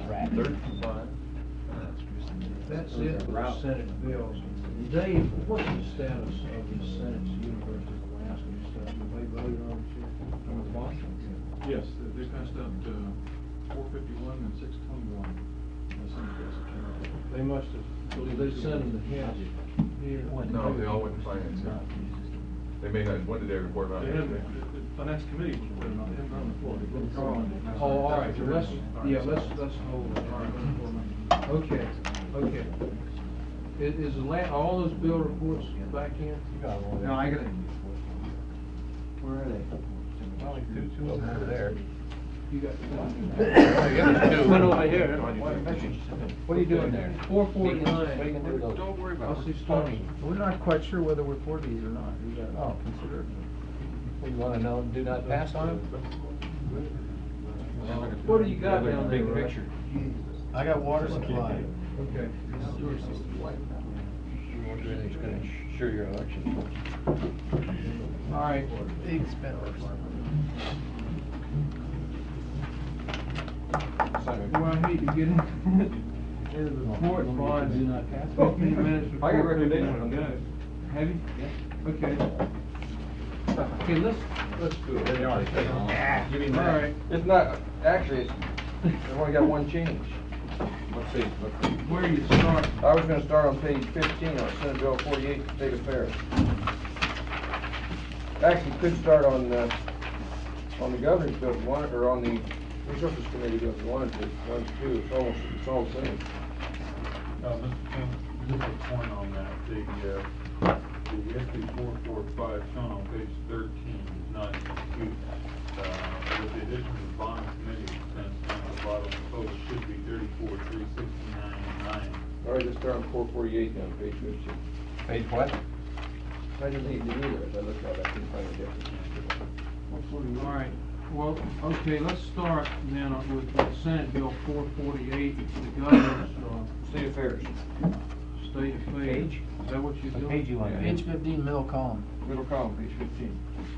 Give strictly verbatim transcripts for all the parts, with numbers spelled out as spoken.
Thirty-five. That's it for the Senate bills. Dave, what's the status of the Senate's University of Alaska stuff? Have they voted on it yet? On the bond? Yes, they they passed out uh, four fifty-one and six twenty-one. They must have, did they send them to him here? No, they all went to finance. yeah. They may not, when did they report on They it? have, the the finance committee was putting on, they haven't on the floor. They put it on. Oh, all right, so let's, yeah, let's, let's hold it. All right. Okay, okay. Is, is the la, all those bill reports back in? No, I gotta. Where are they? Well, like two, two of them over there. You got One over here. What are you doing there? four forty-nine. Don't worry I see Stony. We're not quite sure whether we're for these or not. We got, oh, consider it. You wanna know, do not pass on them? What do you got down there, Big Russ? picture. I got water supply. Okay. You won't do anything that's gonna ensure your election. All right. Big spenders. Well, I hate to get in, into the report bonds. Do not pass. Fifteen minutes before. I got a recommendation on that. Have you? Yeah. Okay. Okay, let's, let's do it. Yeah. Give me that. All right. It's not, actually, it's, I've only got one change. Let's see, let's see. Where do you start? I was gonna start on page fifteen on Senate Bill forty-eight, State Affairs. Actually, could start on, uh, on the governor's bill if you wanted, or on the Resources Committee bill if you wanted to, one, two, it's almost, it's all the same. Uh, Mister Chairman, just a point on that, the, uh, the S B four forty-five shown on page thirteen is not included. Uh, with the addition of the bond committee expense down at the bottom, the total should be thirty-four, three sixty-nine, nine. All right, let's start on four forty-eight now, page fifteen. Page what? I didn't think it either, as I looked at it, I couldn't find a difference. All right. Well, okay, let's start then with the Senate Bill four forty-eight, the governor's, uh, State Affairs, state affairs. Page? Is that what you're doing? What page you want? Page fifteen, middle column. middle column, page fifteen.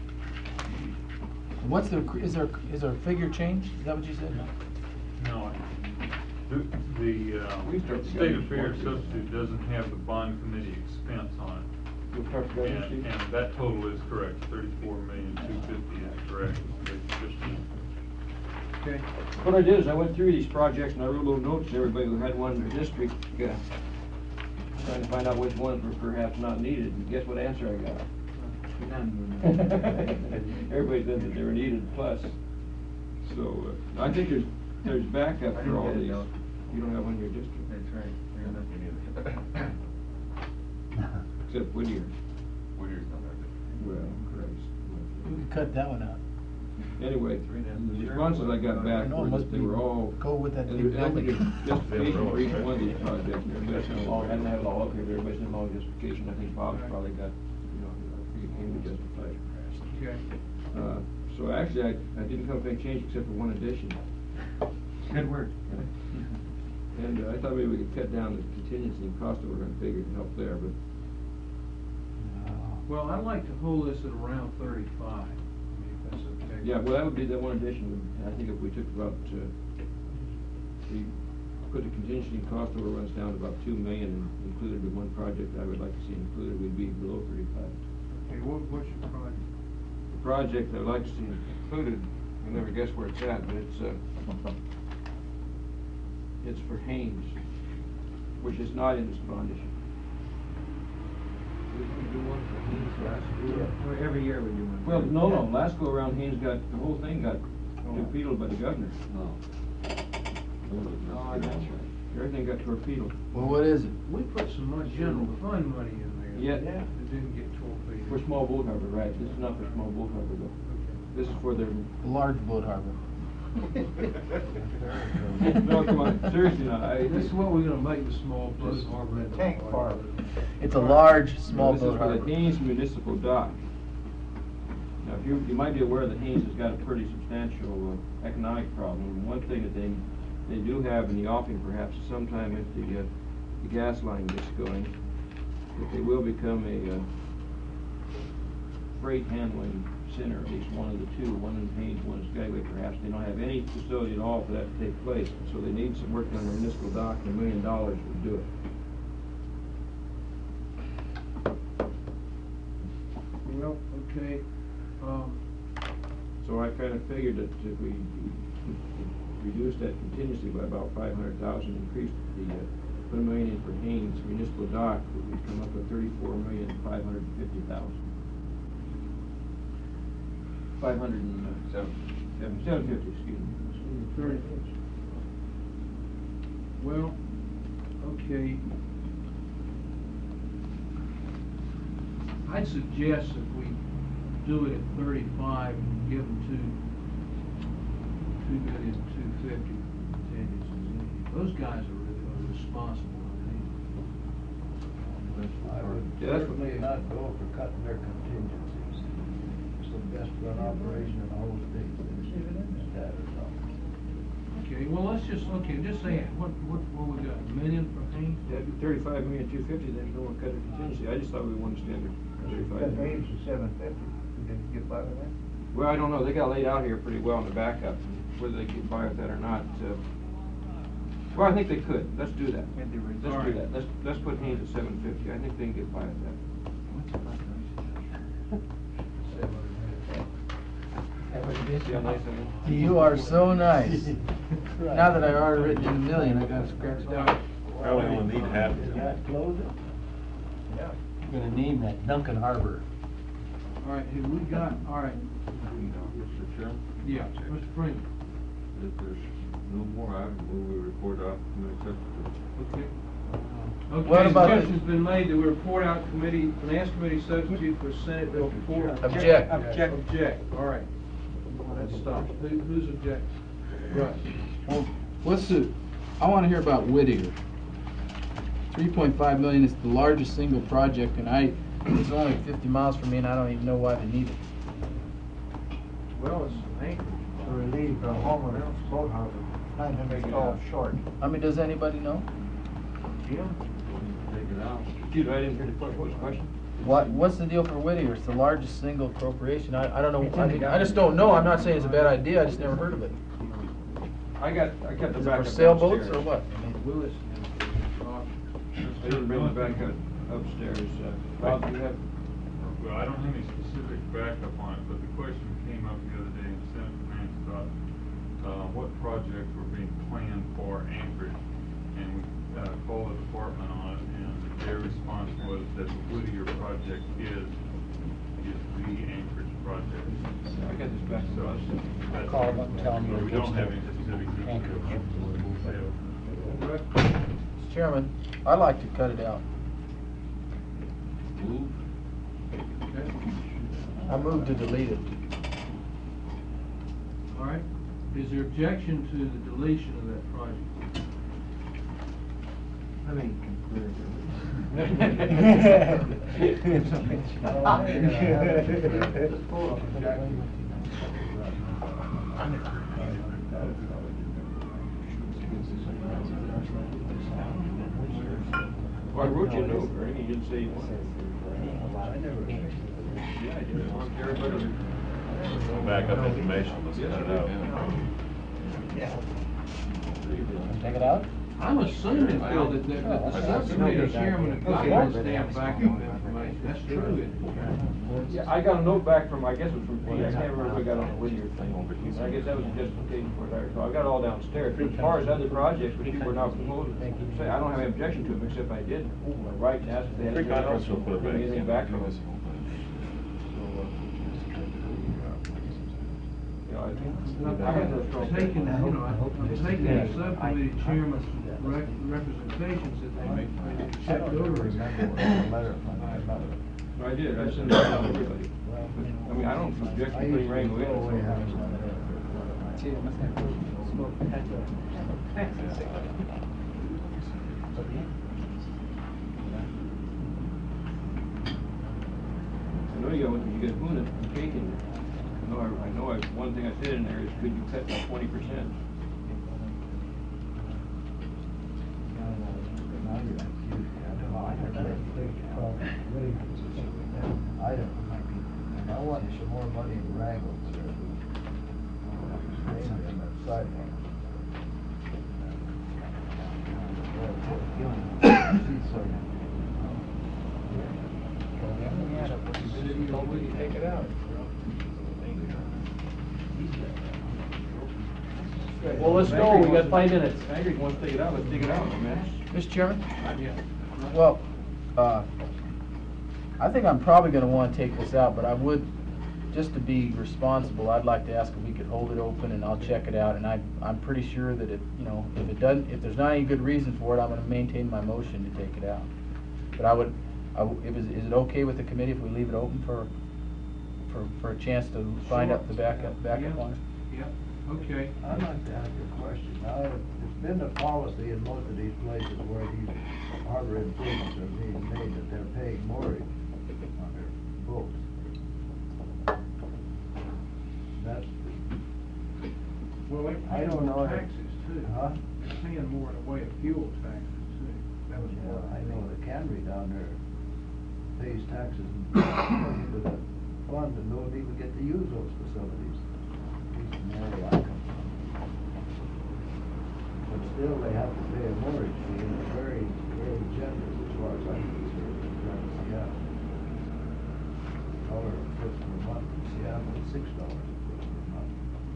What's the, is there, is there a figure change? Is that what you said? No, the, the, uh, We start the state governor's affairs one, too. substitute doesn't have the bond committee expense on it. We'll start the And, governor's, Steve? and that total is correct, thirty-four million, two fifty is correct, page fifteen. Okay. What I did is I went through these projects and I wrote little notes to everybody who had one in their district, uh, trying to find out which ones were perhaps not needed, and guess what answer I got? Everybody said that they were needed plus. So, uh, I think there's, there's backup for all these. You don't have one in your district. That's right. I got nothing either. Except Whittier. Whittier's not that good. Well, Christ. We could cut that one out. Anyway, the responses I got back No, it were must that they be- were all, go with that and big there- and building. there's justification for each one of these projects. and Everybody sent along, I didn't have it all up here, but everybody sent along justification. I think Bob's probably got, you know, I think it came to justify it. Okay. Uh, So actually, I, I didn't come up with any change except for one addition. Good word. And uh, I thought maybe we could cut down the contingency and cost overrun figure to help there, but Well, I'd like to hold this at around thirty-five. I mean, if that's okay. yeah, well, that would be, that one addition, would- I think if we took about, uh, we put the contingency and cost overruns down to about two million and included the one project I would like to see included, we'd be below thirty-five. Okay, what, what's your project? The project I'd like to see included, you'll never guess where it's at, but it's, uh, it's for Haynes, which is not in this bond issue. Did we do one for Haynes last year? Well, every year we do one. Well, no, no, last go around, Haynes got, the whole thing got torpedoed by the governor. Oh, that's right. Everything got torpedoed. Well, what is it? We put some money, general fund money in there. Yeah. That didn't get torpedoed. For Small Boat Harbor, right, this is not for Small Boat Harbor though. This is for their, A large boat harbor. no, come on, seriously now, I. This is what we're gonna make the small boat harbor. into. Tank farm. It's a large, small This boat is for the harbor. Haynes Municipal Dock. Now, if you, you might be aware that Haynes has got a pretty substantial uh, economic problem. And one thing that they, they do have in the offing perhaps is sometime if the, uh, the gas line gets going, that they will become a uh, freight handling Center, at least one of the two, one in Haynes, one in Skyway perhaps. They don't have any facility at all for that to take place, so they need some work on the municipal dock, and a million dollars would do it. Well, okay, um, So I kind of figured that if we reduced that contingency by about five hundred thousand, increased the, uh, put a million in for Haynes municipal dock, we'd come up with thirty-four million, five hundred and fifty thousand. Five hundred and, uh, seven, seven, seven fifty, excuse me. very, well, okay. I'd suggest that we do it at thirty-five and give them two, two million, two fifty contingencies. Those guys are really are responsible, I think. I would Yeah, that's what- certainly not go for cutting their contingencies. It's the best run operation in the whole state. That or something. Okay, well, let's just, okay, just say, it. what, what, what we got, a million for Haynes? Yeah, thirty-five million, two fifty, then no one cut a contingency. I just thought we wanted standard thirty-five. That range is seven fifty. Did you get by with that? Well, I don't know, they got laid out here pretty well in the backup, whether they get by with that or not. uh, Well, I think they could, let's do that. Get the Let's result. do that, let's, let's put Haynes at seven fifty, I think they can get by with that. See how nice I am? You are so nice. Now that I already written in a million, I gotta scratch it out. Probably only need half. You got to close it? Yeah. I'm gonna name that Duncan Harbor. All right, have we got, all right, Mister Chairman? yeah, Mister Freeman, If there's no more, I move we report out committee substitute. okay? What Okay, about the- suggestion's been made that we report out committee, finance committee substitute for Senate Bill four. Object. Object. Object, all right. Let's stop. Who, who's object? Russ. Well, what's the, I wanna hear about Whittier. Three point five million is the largest single project, and I, it's only fifty miles from me, and I don't even know why they need it. Well, it's anchor. To relieve the Homer boat harbor, nine hundred stalls short. I mean, does anybody know? Jim? Take it out. Excuse me, I didn't hear the question, what was the question? What, what's the deal for Whittier? It's the largest single appropriation. I, I don't know, I mean, I just don't know. I'm not saying it's a bad idea, I just never heard of it. I got, I kept the Is it backup for sailboats downstairs. or what? Willis. I didn't bring the backup upstairs, uh, Bob, do you have? Well, I don't have any specific backup on it, but the question came up the other day in the Senate Finance about, uh, what projects were being planned for Anchorage. And we, uh, called the department on it, and their response was that the Whittier project is, is the Anchorage project. I got this back So, to us. that's- Call them and tell them but to we don't get have any specific details. Mister Chairman, I'd like to cut it out. Move. Okay, I move to delete it. all right. Is there objection to the deletion of that project? I mean, Well, I wrote you a note, Ernie, you didn't say you wanted. Yeah, I did, I want everybody. Backup information, let's cut it out. Take it out? I'm assuming, Phil, that, that that the subcommittee chairman of got this damn backup information. That's true, isn't it? Yeah, I got a note back from, I guess it was from Pete, I can't remember who I got on the Whittier thing. I guess that was a justification for it, I recall. I got it all downstairs. But as far as other projects, which people are now proposing, say, I don't have any objection to them, except I did write and ask if they had anything else. Pre-conference, we'll put it back. Anything back from us. You know, I think, I had no strong. I'm taking, you know, I'm taking the subcommittee chairman's rec- representations that they make, they check over. I did, I sent it out to everybody. I mean, I don't object to putting Rango in. I know you got, one- you got Boone and cake in there. I know, I, I know, I, one thing I said in there is, could you cut by twenty percent? I don't, I want some more money in wrangles there. Mainly on that sidewalk. Take it out. Well, let's go, we got five minutes. Angry wants to take it out, let's take it out, man. Mister Chairman? Yeah. Well, uh, I think I'm probably gonna wanna take this out, but I would, just to be responsible, I'd like to ask if we could hold it open and I'll check it out, and I, I'm pretty sure that it, you know, if it doesn't, if there's not any good reason for it, I'm gonna maintain my motion to take it out. But I would, I w if, is, is it okay with the committee if we leave it open for, for, for a chance to find out the backup, backup Yeah. on it? Yep, okay. I'd like to ask you a question. Now, it's been the policy in most of these places where these harbor improvements are being made that they're paying mortgage on their boats. That's, Well, they I pay don't know more if- taxes too. huh? They're paying more in the way of fuel taxes too. That was Yeah, what I know the Cannery down there pays taxes into the fund and don't even get to use those facilities. At least in the area I come from. But still, they have to pay a mortgage fee, and it's very, very generous as far as I'm concerned, in terms of Seattle. Dollar and fifty per month in Seattle, and six dollars and fifty per month.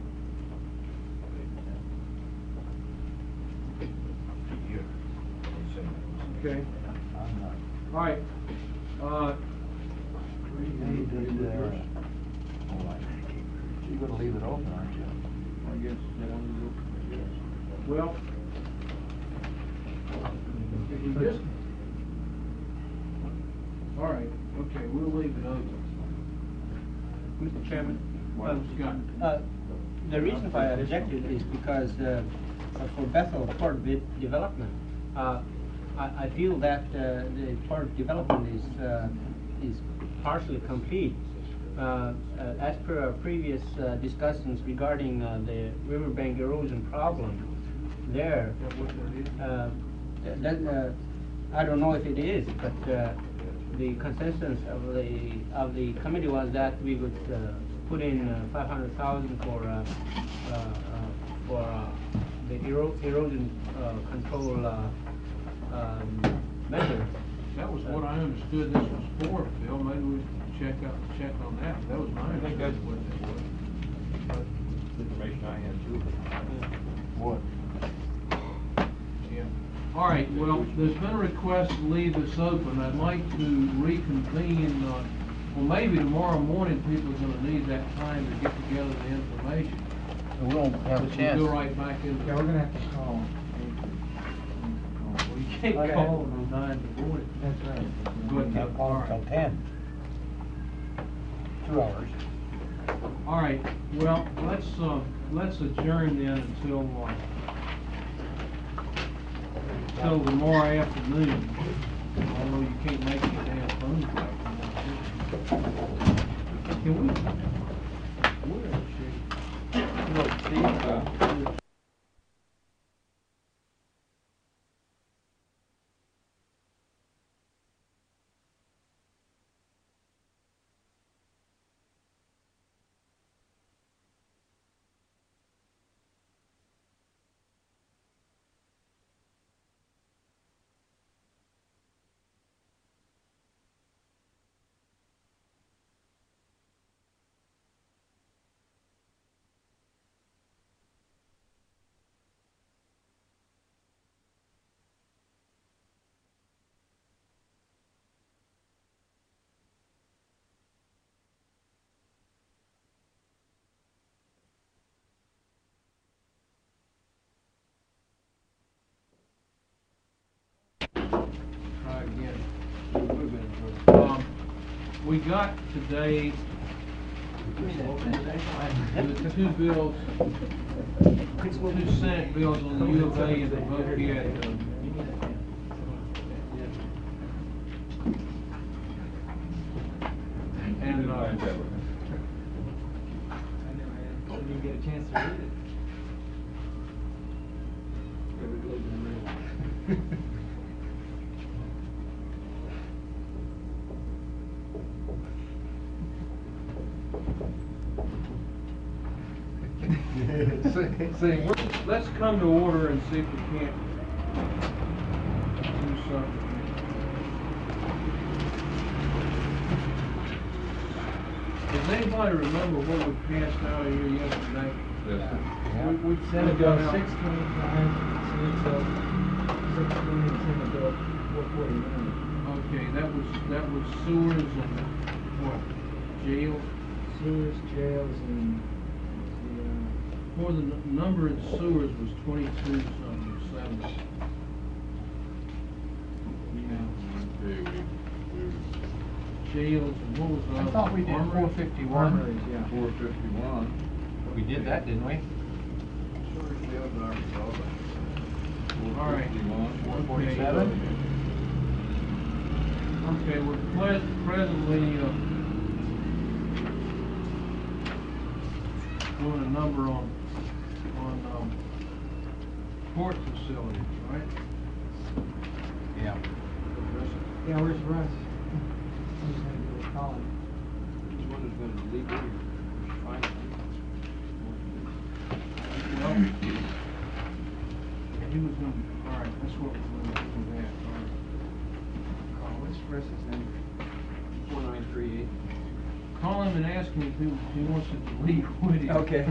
Okay, I'm not. all right. Uh, You need to, uh, oh, I- you're gonna leave it open, aren't you? I guess they want to do, I guess. well, if we just, all right, okay, we'll leave it open. Mister Chairman, What, um, Scott? uh, the reason why I rejected it is because uh, uh, for Bethel Port de- Development, uh, I, I feel that uh, the port development is uh, is partially complete. Uh, uh, as per our previous uh, discussions regarding uh, the riverbank erosion problem, there, Is that what that is? uh, th- that, uh, I don't know if it is, but uh, the consensus of the of the committee was that we would uh, put in uh, five hundred thousand for uh, uh, uh, for uh, the ero erosion uh, control uh, um, measures. That was what I understood this was for, Phil. Maybe we should check out, check on that. That was my I think that's understanding what that was. the information I had too. What? Yeah. All right, well, there's been a request to leave this open. I'd like to reconvene, uh, well, maybe tomorrow morning, people are gonna need that time to get together the information. We won't have a We'll chance. Go right back into. Yeah, we're gonna have to call. Well, you can't Okay. call them on nine to morning. That's right. Good, I'll call all them till right. ten. Two hours. All right, well, let's, uh, let's adjourn then until, uh, until tomorrow afternoon, although you can't make your damn phone call. Can we? Where is she? Look, Steve, uh, Try again. Um, we got today the two bills, two Senate bills on the U of A and the vote yet. And, uh, Didn't even get a chance to read it. same way. Let's come to order and see if we can't do something. Does anybody remember what we passed out of here yesterday? Yes, sir. We, we sent it Senate Bill down. six twenty-five, Senate Bill six twenty, and Senate Bill four forty-nine. Okay, that was, that was sewers and what, jail? Sewers, jails, and, the, Well, the n- number in sewers was twenty-two something, seventy. Yeah. Okay, we, we, Jails, and what was the I other? thought we did Armory? four fifty-one. armories, yeah. Four fifty-one. We did that, didn't we? All right. Four Okay. forty-seven? Okay, we're pres- presently, uh, doing a number on, on, um, port facilities, right? Yeah. Yeah, where's Russ? He's gonna do a column. This one is gonna delete it, find it. Well, he was gonna, all right, that's what we're gonna do with that, all right. Carl, what's Russ's number? Four nine three eight. Call him and ask him if he, if he wants to delete with you. Okay.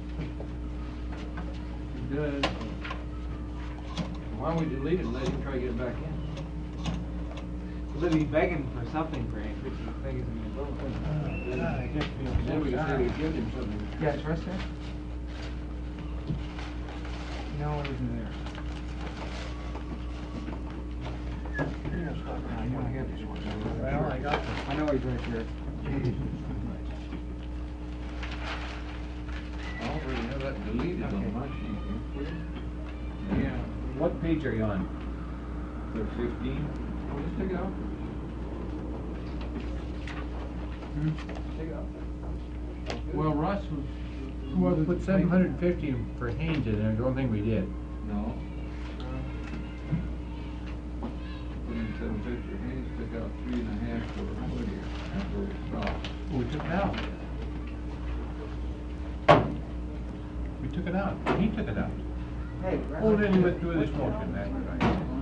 He does. Why don't we delete it and let him try to get it back in? We'll be begging for something, Frank, which is the biggest in the world. Then we can say we give him something. Yeah, is Russ there? No, it isn't there. Well, I got I know he's right there. I already have that deleted on my sheet. Yeah. What page are you on? Click fifteen. Oh, just take it out. Take it out. Well, Russ was. Well, put seven hundred and fifty for Haynes in there, the only thing we did. No. Put in seven fifty, Haynes took out three and a half for Whittier. That's where we stopped. We took it out. We took it out. He took it out. Hey, Well, then you withdrew this motion, that's right.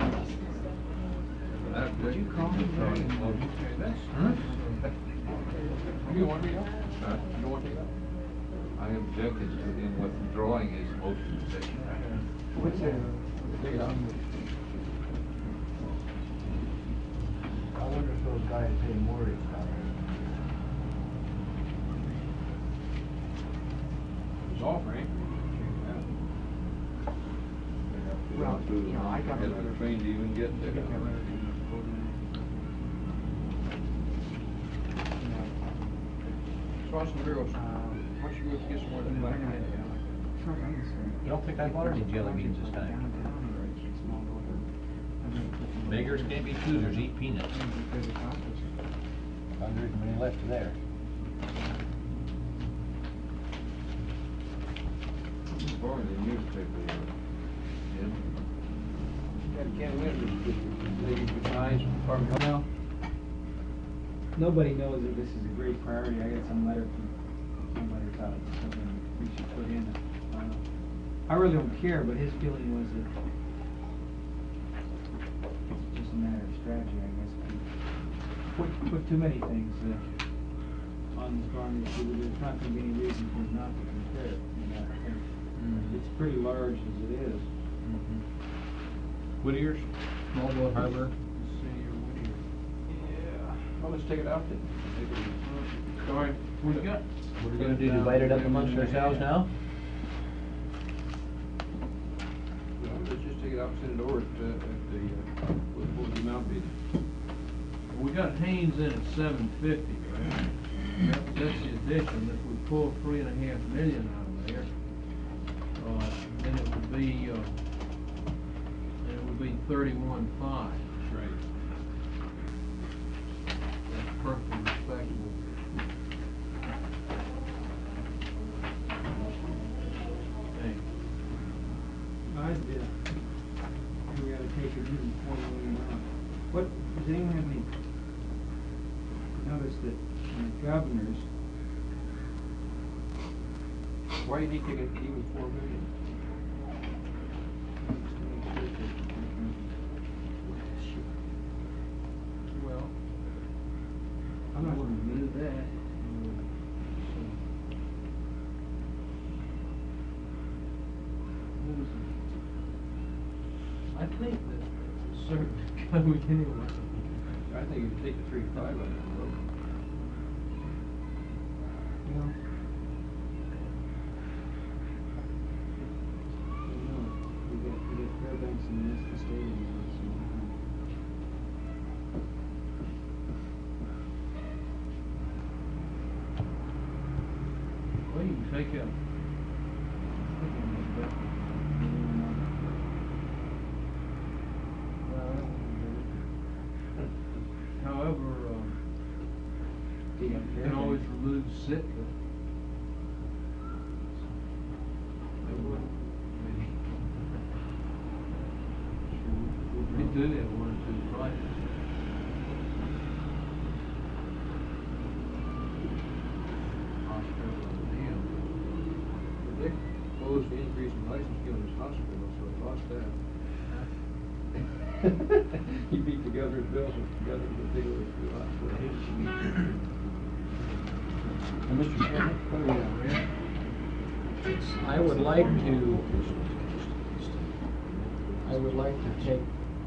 That Did you call me? Sorry. Okay, that's. Hmm? You want me to? Huh? You want me to? I objected to him withdrawing his motion to take it back. What's it? Take it out. I wonder if those guys pay more each time. It's all Frank. Well, you know, I got Had the the train to even get there. Get that letter. Crossing the rails. Why don't you go get some more of that black man? You don't think I bought any jelly beans this time? Beggars can't be choosers, eat peanuts. Hundred and many left there. Or the newspaper. Yeah. Got a can of wind, they give you signs from Department of Health. Nobody knows that this is a great priority. I got some letter from somebody about something we should put in. Uh, I really don't care, but his feeling was that it's just a matter of strategy, I guess. Put, put too many things uh, on this bond issue, but there's not gonna be any reason for him not to compare it. You know, I think It's pretty large as it is. Whittier's, Mobile Harbor. City or Whittier. Yeah, well, let's take it out then. Take it. All right, we got. What are we gonna do, divide it up amongst ourselves now? Well, let's just take it out and send it over at, uh, at the, uh, with, with the amount bid. We got Haynes in at seven fifty, right? That's the addition. If we pull three and a half million out of there, uh, then it would be, uh, then it would be thirty-one five. Right. That's perfectly respectable. Hey, I'd, uh, we gotta take a new forty million dollars. What, does anyone have any, notice that the governors, Why do you need to take it even four million? that. What was it? I think that it's certain code anyway. I think you can take the three five on that road. You know? I don't know. We got, we got Fairbanks and the Estes Stadium. and so, Well, you can take out. I think you can make that. well, that wouldn't do However, um, it. you can always remove Sitka. They would. We do have one or two projects. Hospital and them. But they proposed the increase in license given this hospital, so it lost that. He beat the governor's bills with the governor's particular hospital. Mister Chairman? What do we have, Red? I would like to, I would like to take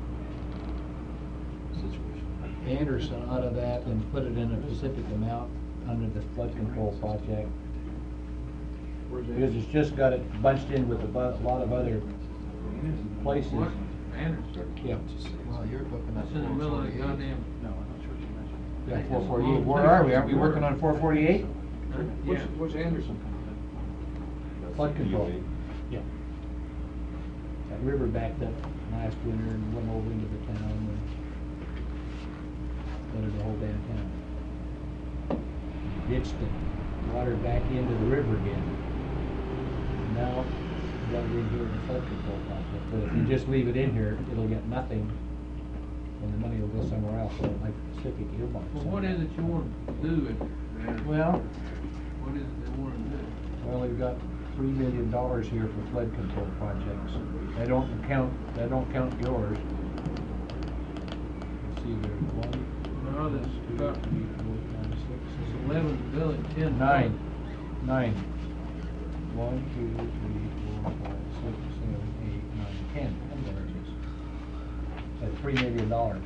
Anderson out of that and put it in a specific amount under the flood control project. Because it's just got it bunched in with a bu- lot of other places. What? Anderson? Yeah. Well, you're looking at That's in the middle of the goddamn. No, I'm not sure what you mentioned. Yeah, four forty-eight. Where are we? Aren't we working on four forty-eight? What's, what's Anderson? Flood control. Yeah. That river backed up last winter and went over into the town and flooded the whole damn town. Ditched the water back into the river again. Now, we got it in here in the flood control project, but if you just leave it in here, it'll get nothing, and the money will go somewhere else, so like specific earmarks. Well, what is it you want to do with Anderson? Well, What is it they want to do? well, we've got three million dollars here for flood control projects. I don't count, I don't count yours. Let's see, there's one, No, that's two, about, three, four, five, six, it's seven, eleven billion, ten. nine, nine. One, two, three, four, five, six, seven, eight, nine, ten, ten villages. That's three million dollars.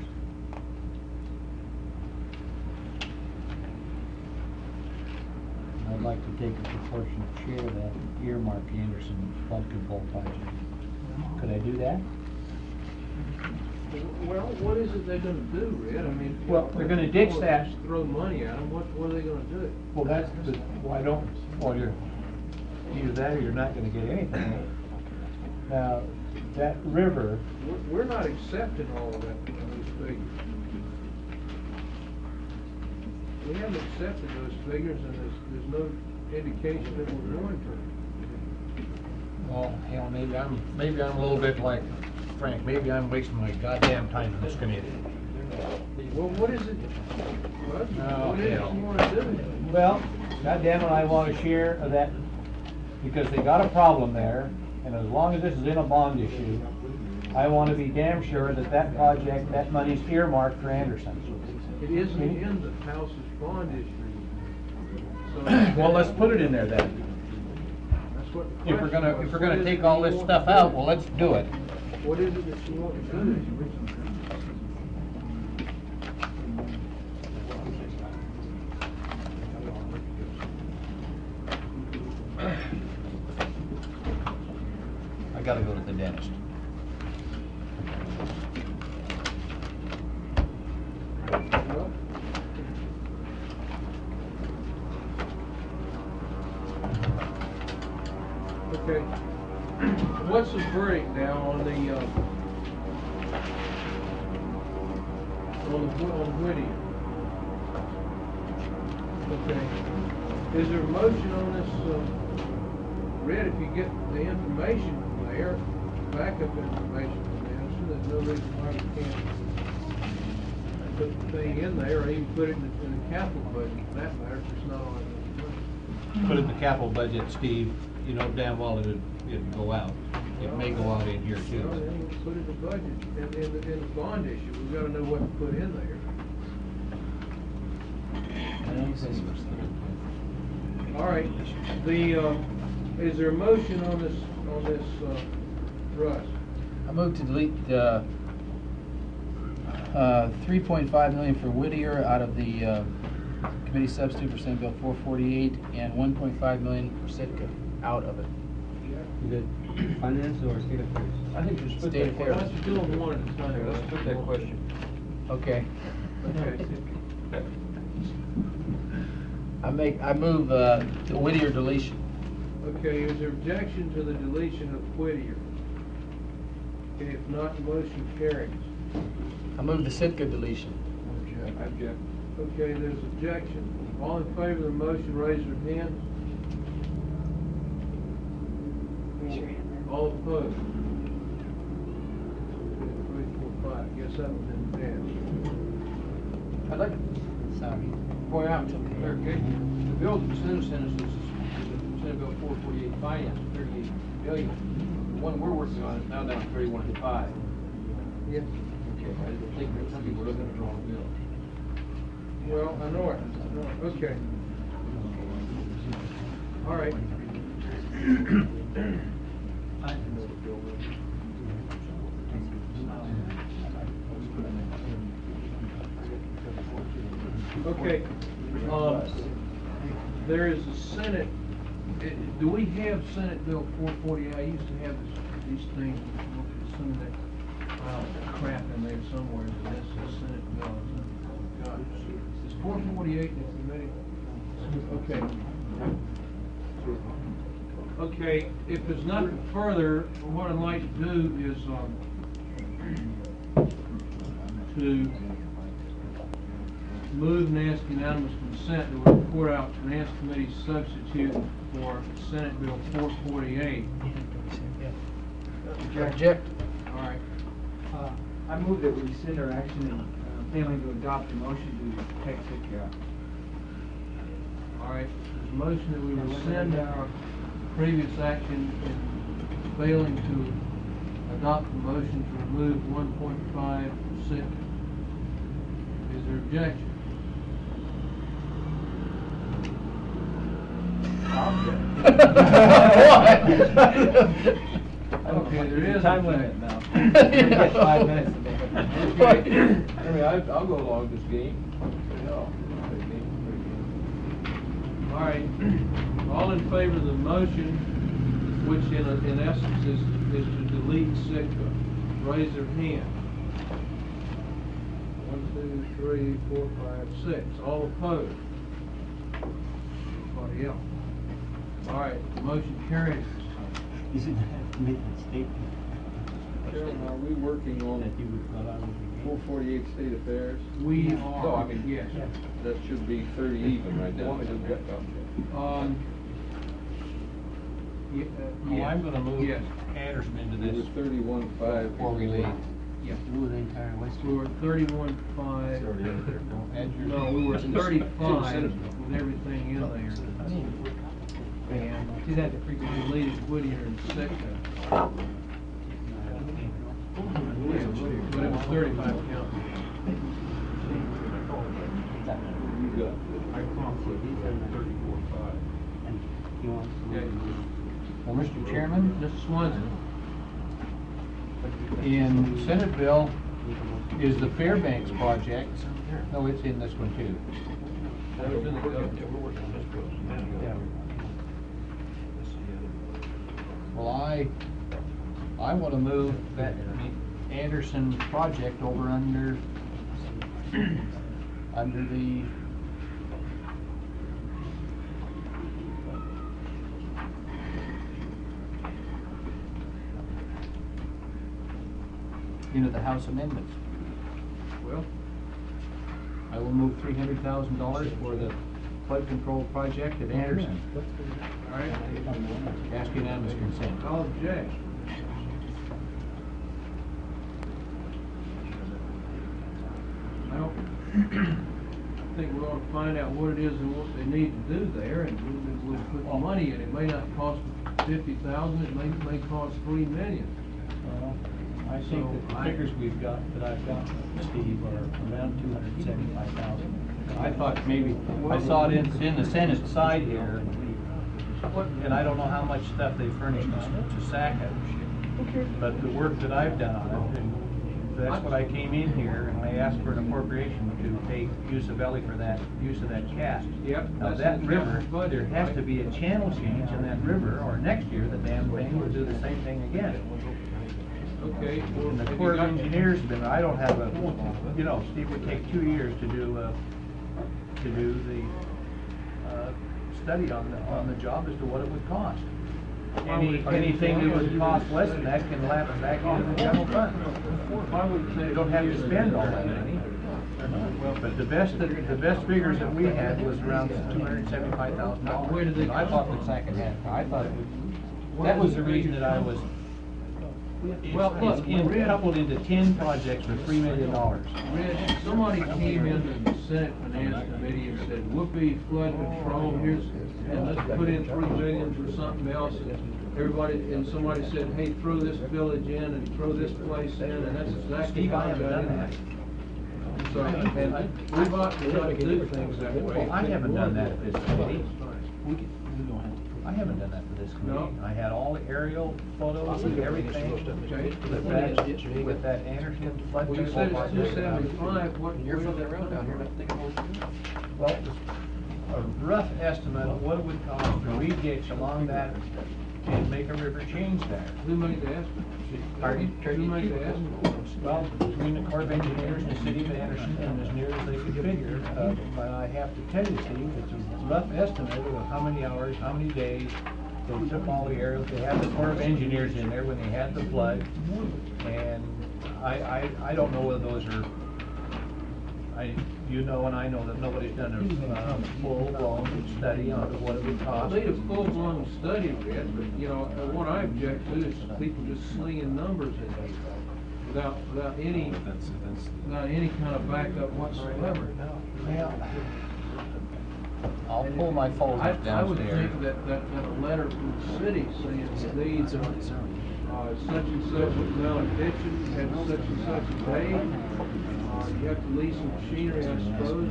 I'd like to take a proportionate share of that earmark Anderson flood control project. Could I do that? Well, what is it they're gonna do, Red? I mean. Well, they're gonna ditch just that. Throw money at them, what, what are they gonna do? Well, that's the, why don't, well, you're, either that or you're not gonna get anything. Now, that river, We're, we're not accepting all of that, those figures. We haven't accepted those figures, and there's, there's no indication that we're going to. well, hell, maybe I'm, maybe I'm a little bit like Frank, maybe I'm wasting my goddamn time in this committee. Well, what is it, Bud? Oh, What is it hell. you wanna do? Well, goddamn it, I want a share of that, because they got a problem there, and as long as this is in a bond issue, I want to be damn sure that that project, that money's earmarked for Anderson. It isn't in the House's bond issue. So Well, let's put it in there then. That's what the If we're question gonna, was. if we're What gonna is take it all you this want stuff to out, do? well, let's do it. What is it that you want to do? I gotta go to the dentist. Well, Okay, what's the verdict now on the, uh, on the, on Whittier? Okay, is there a motion on this, uh, Red, if you get the information from there, backup information from there, there's no reason why we can't put the thing in there, or even put it in the, in the capital budget, for that matter, if it's not on the budget. Put it in the capital budget, Steve, you know damn well it'd, it'd go out. It may go out in here too. Well, then we'll put it in the budget, and in the, in the bond issue, we've gotta know what to put in there. And All right, the, uh, is there a motion on this, on this, uh, Russ? I move to delete, uh, uh, three point five million for Whittier out of the, uh, committee substitute for Senate Bill four forty-eight and one point five million for Sitka out of it. Is it finance or state affairs? I think just put State that, affairs. Why don't you do them one at a time? here, let's put that question. Okay. Okay. I make, I move, uh, the Whittier deletion. Okay, is there objection to the deletion of Whittier? Okay, if not, the motion carries. I move the Sitka deletion. I object. Okay, there's objection. All in favor of the motion, raise your hand. All opposed? Three, four, five. Guess that was in I'd like to Sorry. point out some clarification. The bill that the Senate sent us is, is Senate Bill four forty-eight finance, thirty-eight billion. The one we're working on is now down to thirty-one five. Yes. Okay, I think that some people are looking at the wrong bill. Well, I know it. I know it. Okay. All right. Okay, um, there is a Senate, eh, do we have Senate Bill four forty? I used to have this, these things, some of that, uh, crap in there somewhere, and that's the Senate bill. God, is four forty-eight in the committee? Okay. Okay, if there's nothing further, what I'd like to do is, um, to move and ask unanimous consent to report out Finance Committee substitute for Senate Bill four forty-eight. Object. All right. Uh, I move that we rescind our action and uh, failing to adopt a motion to take Sitka out. All right. There's a motion that we rescind our previous action in failing to adopt the motion to remove one point five percent. Is there objection? Okay, there is Time a limit now. You get five minutes to make up. Okay, I mean, I, I'll go along this game. No, good game, good game. All right, all in favor of the motion, which in, in essence is, is to delete Sitka, raise their hand. One, two, three, four, five, six. All opposed? Anybody else? All right, the motion carries. Is it commitment statement? Chairman, are we working on That you would fill out with the- four forty-eight state affairs? We No, are, I mean, yes. that should be thirty even right now. Want me to object? Um, ye- uh, Well, I'm yes. gonna move Yes. Anderson into It was this thirty-one five. before we leave. Yeah. Do the entire West. We were at thirty-one five. Add your- No, we were at It's in the- it's in the thirty-five Senate. with everything in there. And See that the frequent deleted Whittier and Sitka. But it was thirty-five count. You got Okay. Well, Mister Chairman, Mister Swanson? in Senate bill is the Fairbanks project. No, it's in this one too. That was in the government. Well, I, I want to move that Anderson project over under, under the into the House amendments. Well, I will move three hundred thousand dollars for the flood control project at Anderson. all right. Ask unanimous consent. I'll object. Well, I think we ought to find out what it is and what they need to do there, and we'll, we'll put the money in. It may not cost fifty thousand, it may, may cost three million. Well, I think that the figures we've got, that I've got, Steve, are around two hundred and seventy-five thousand. I thought maybe, I saw it in, in the Senate side here, and I don't know how much stuff they furnished to to Sackett, but the work that I've done on it, and that's what I came in here, and I asked for an appropriation to take Usabelli for that, use of that cast. Yep, Now, that's that in the river, budget, there has right? to be a channel change in that river, or next year, the damn thing will do the same thing again. Okay. well, And the have you Corps of got- Engineers, been, I don't have a, you know, Steve would take two years to do, uh, to do the, uh, study on the, on the job as to what it would cost. Any, anything that would cost less than that can lapse back into the general fund. I would say. You don't have to spend all that money. But the best, that- the best figures that we had was around two hundred and seventy-five thousand dollars. Where did they I come thought from? that Sackett had, I thought it was, that was the reason that I was, well, look, in, coupled into ten projects for three million dollars. Rich, somebody came into the Senate Finance Committee and said, whoopee, flood control, here's, and let's put in three million for something else. And everybody, and somebody said, hey, throw this village in and throw this place in, and that's exactly Steve, how I I haven't got done in that. there. So, and we've got to try to do things that way. Well, I haven't done that at this committee. We can, we don't have to. I haven't done that for this committee. No. I had all the aerial photos and everything with that, with that Anderson flood Well, you control said it's project. two seventy-five, what, where's that road down here? Well, a rough estimate of what it would cost to re-ditch along that and make a river change there. Who made the estimate? Pardon? Who made the estimate? Well, between the Corps of Engineers and the City of Anderson, and as near as they could figure, uh, but I have to tell you, Steve, it's a rough estimate of how many hours, how many days. They took all the aerials, they had the Corps of Engineers in there when they had the flood, and I, I, I don't know whether those are, I, you know, and I know that nobody's done a, uh, full-blown study on what it would I cost. need a full-blown study, Red, but, you know, uh, what I object to is people just slinging numbers in there without, without any, without any kind of backup whatsoever. Well, I'll pull my I, folders I would downstairs. think that, that, that a letter from the city saying that these, uh, such and such amount of ditches, had such and such a day, uh, you have to lease some machinery, I suppose.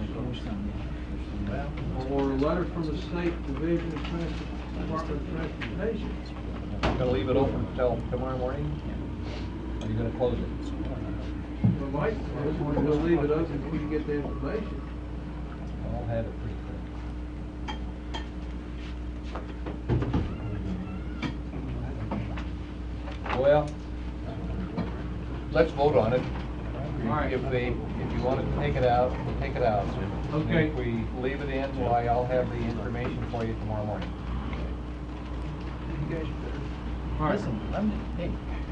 Or a letter from the State Division of Trans- Department of Transportation. Gonna leave it open until tomorrow morning? Or are you gonna close it? Well, Mike, we'll leave it open if we can get the information. I'll have it pretty quick. Well, let's vote on it. All right. If they, if you want to take it out, we'll take it out. Okay. If we leave it in, why, I'll have the information for you tomorrow morning. All right. Listen, I'm, hey,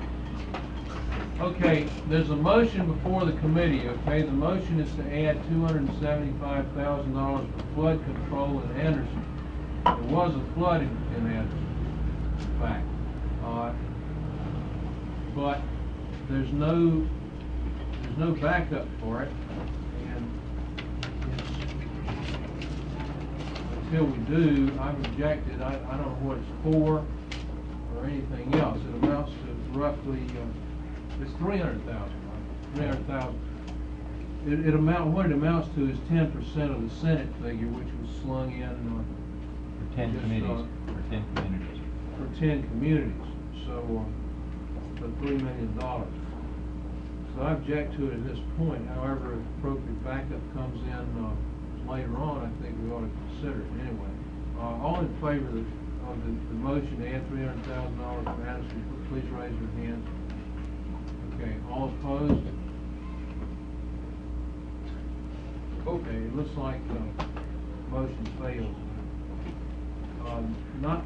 Okay, there's a motion before the committee, okay? The motion is to add two hundred and seventy-five thousand dollars for flood control in Anderson. There was a flood in, in Anderson, in fact. Uh, but there's no, there's no backup for it. And until we do, I've objected, I, I don't know what it's for or anything else. It amounts to roughly, uh, it's three hundred thousand, right? Three hundred thousand. It, it amount, what it amounts to is ten percent of the Senate figure, which was slung in, uh. For ten just, committees, uh, for ten communities. For ten communities, so, uh, for three million dollars. So I object to it at this point, however, if appropriate backup comes in, uh, later on, I think we ought to consider it anyway. Uh, all in favor of the, of the, the motion to add three hundred thousand dollars for Addison, please raise your hand. Okay, all opposed? Okay, it looks like the motion fails. Um, not,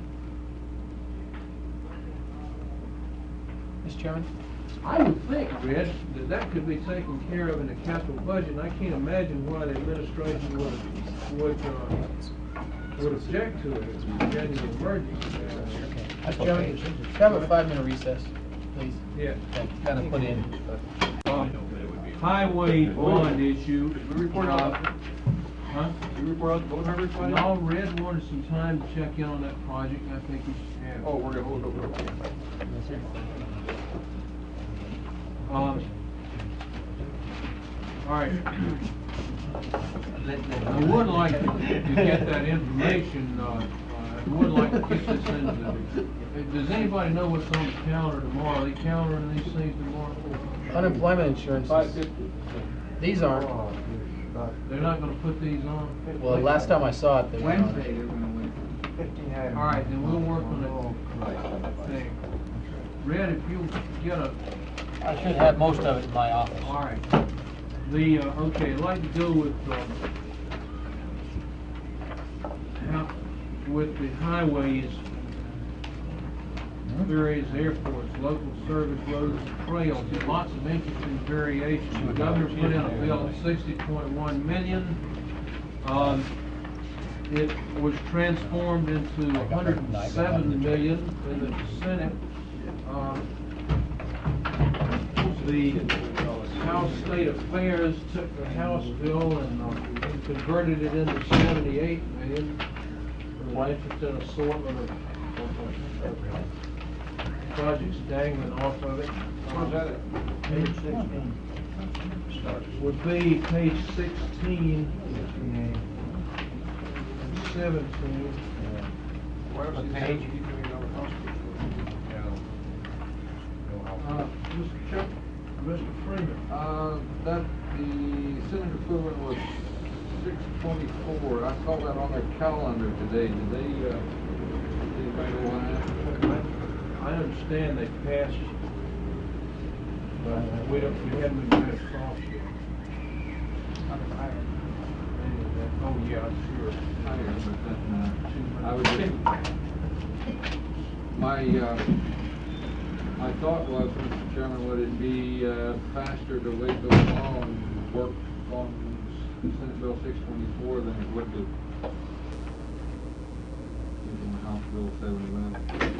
Mister Chairman? I would think, Red, that that could be taken care of in the capital budget, and I can't imagine why the administration would, would, uh, would object to it as a genuine emergency. Mister Chairman, can I have a five-minute recess, please? Yeah. Kind of put in. Uh, Highway bond issue. Did we report uh, out? Huh? Did we report out the vote numbers? Friday? No, Red wanted some time to check in on that project, and I think we should have. Oh, we're gonna hold it over. Um, all right. I would like to to get that information, uh, uh, I would like to get this into, the- does anybody know what's on the calendar tomorrow? Are they calendaring these things tomorrow? Unemployment insurance. is- Five fifty. These aren't. They're not gonna put these on? Well, last time I saw it, they were on. Wednesday, they're gonna wait. Fifteen items. All right, then we'll work on that thing. Red, if you get a, I should have most of it in my office. all right. The, uh, okay, I'd like to go with, um, how- with the highways, various airports, local service roads, and trails, and lots of interesting variations. The governor put in a bill of sixty point one million. Um, it was transformed into one hundred and seven million in the Senate. Um, The House State Affairs took the House bill and uh, converted it into seventy-eight million. For the interesting assortment of, of, of projects dangling off of it. Where's that at? Page sixteen. Would be page sixteen and seventeen. Where's the page? Uh, Mister Chuck, Mister Freeman. Uh, that, the Senate equivalent was six twenty-four. I saw that on their calendar today. Did they, uh, did anybody know what happened? I understand they passed, but we don't, we haven't been passed off yet. Oh, yeah, sure. I heard, but then, uh, I was just, my, uh, my thought was, Mister Chairman, would it be, uh, faster to wait till tomorrow and work on Senate Bill six twenty-four than it would to on House Bill seventy-one?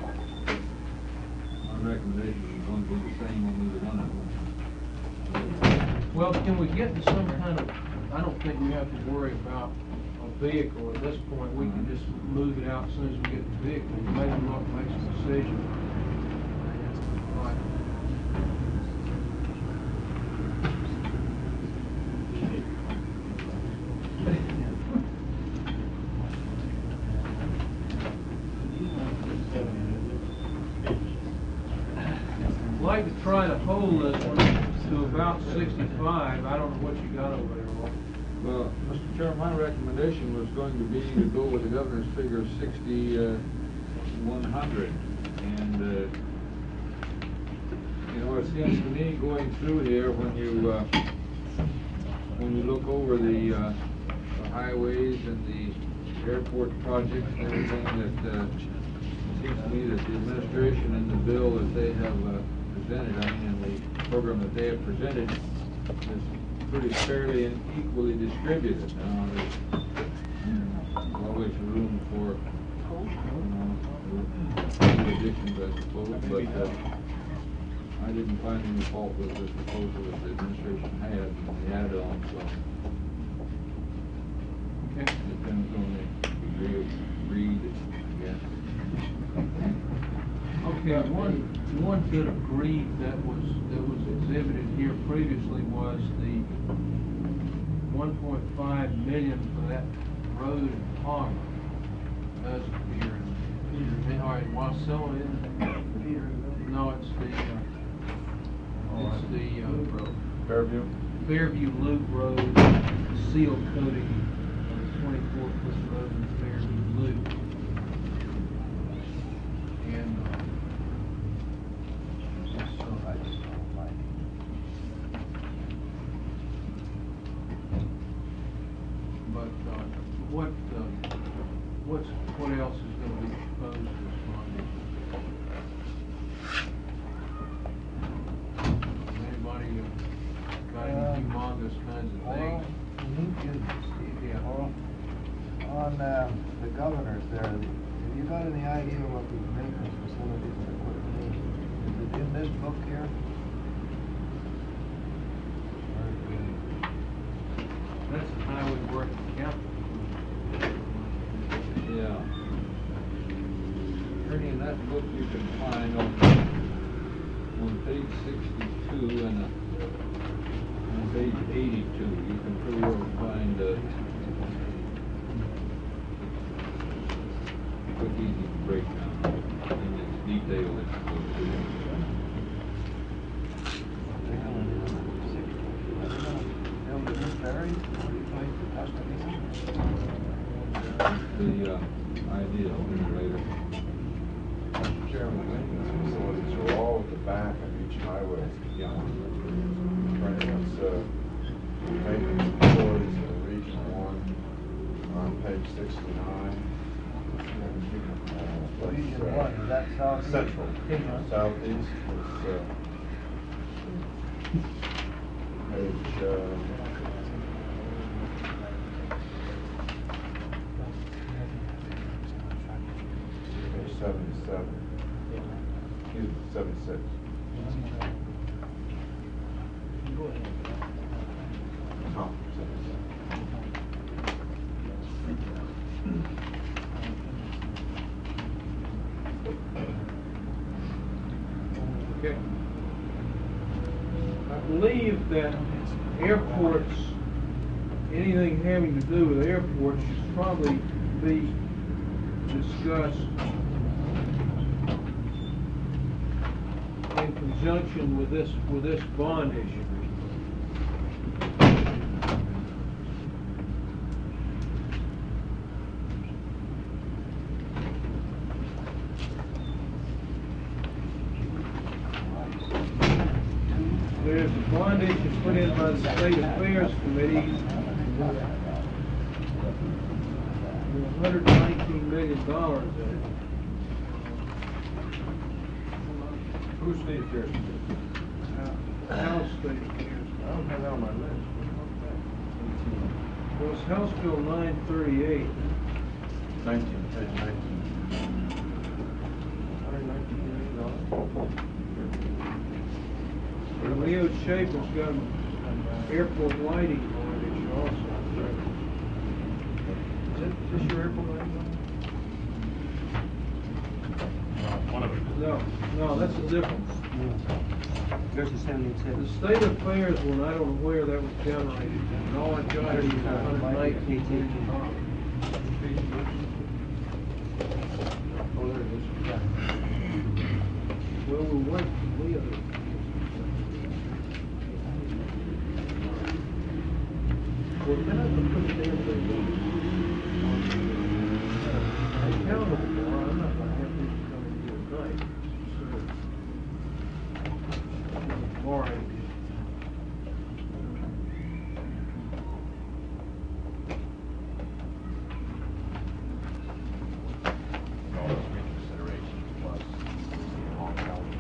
My recommendation is going to be the same on either one of them. Well, can we get to some kind of, I don't think we have to worry about a vehicle at this point. We can just move it out as soon as we get the vehicle. Maybe we'll have to make some decision. Right. I'd like to try to hold this one to about sixty-five. I don't know what you got over there, Roy. Well, Mister Chairman, my recommendation was going to be to go with the governor's figure of sixty, uh, one hundred. And, uh, you know, it seems to me going through here, when you, uh, when you look over the, uh, the highways and the airport projects and everything, that, uh, it seems to me that the administration and the bill that they have, uh, presented, I mean, and the program that they have presented is pretty fairly and equally distributed. Now, there's uh, always room for, you know, additions, I suppose, but, uh, I didn't find any fault with the proposal that the administration had and the add-on, so. Okay. Depends on the degree of greed, I guess. Okay, one, one bit of greed that was, that was exhibited here previously was the one point five million for that road in Palmer. Does appear in, all right, Wasilla, isn't it? No, it's the, uh, it's the, uh, Fairview? Fairview Loop Road, seal coating of the twenty-four foot road in Fairview Loop. And, uh, but, uh, what, uh, what's, what else is gonna be proposed to this project? Anybody, uh, got any humongous kinds of Well, things? you need to, Steve, Yeah. well, on, uh, the governors there, have you got any idea what the maintenance facilities and equipment is? Is it in this book here? Or is it- That's the highway working capital. Yeah. Ernie, in that book you can find on, on page sixty-two and, uh, and page eighty-two, you can pretty well find, uh, quick, easy breakdown, and it's detailed, it's supposed to. The, uh, idea, later. Mister Chairman, maintenance facilities are all at the back of each highway. Yeah. Right, that's, uh, maintenance facilities in Region One on page sixty-nine. Uh, Region that's, uh, One, is that southeast? Central, southeast is, uh, page, uh, page seventy-seven. Excuse me, seventy-six. Top, seventy-seven. Okay. I believe that airports, anything having to do with airports should probably be discussed in conjunction with this, with this bond issue. There's a bond issue put in by the State Affairs Committee with one hundred nineteen million dollars in it. Who's State Affairs? Uh, House State Affairs. I don't have that on my list. Well, it's House Bill nine thirty-eight. Nineteen, page nineteen. Hundred nineteen million dollars? And Leo Schaefer's got airport lighting on it issue also. Is it, is this your airport lighting? One of them. No, no, that's a difference. There's the seventy-seven. The State Affairs one, I don't know where that was generated, and all I got is one hundred nineteen million dollars. Oh, there it is. Well, we'll wait for Leo to. Well, then I can put it there for you. I'm accountable for it. I'm not gonna have people come and do it tonight. Tomorrow. All those reconsiderations plus long calendar.